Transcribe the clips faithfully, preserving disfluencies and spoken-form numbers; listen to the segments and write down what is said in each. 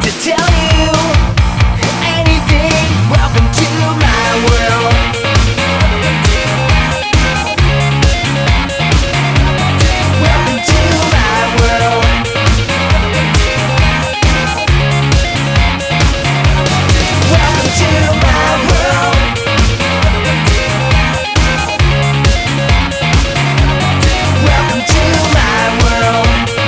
need to tell you anything. Welcome to my world. Welcome to my world. Welcome to my world. Welcome to my world.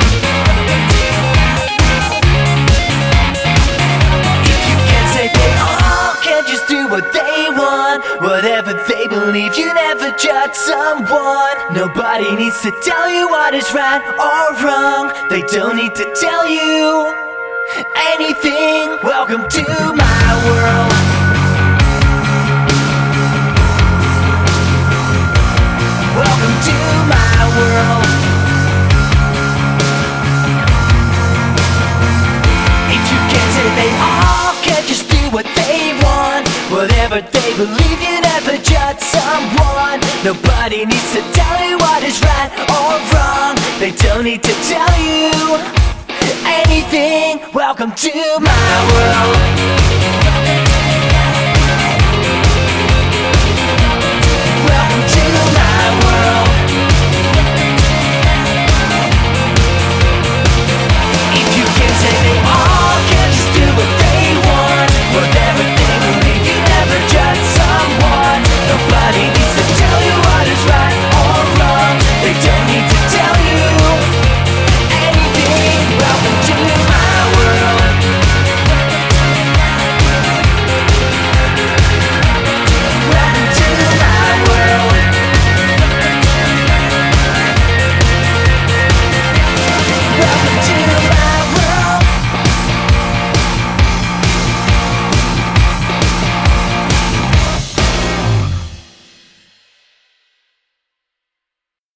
If you can't say they all can't just do what they want, whatever they believe, you never judge someone. Nobody needs to tell you what is right or wrong. They don't need to tell you anything. Welcome to my world. Welcome to my world. If you can't say they all can't just do what they want, whatever they believe, you never judge someone. Nobody needs to tell you what is right or wrong. They don't need to tell you anything. Welcome to my world. Welcome to my world. If you can't say they all can't just do what they want, whatever they believe, you never judge someone. Nobody needs to tell you what is right or wrong. They don't need to tell you anything. Welcome to my world. Welcome to my world. Welcome to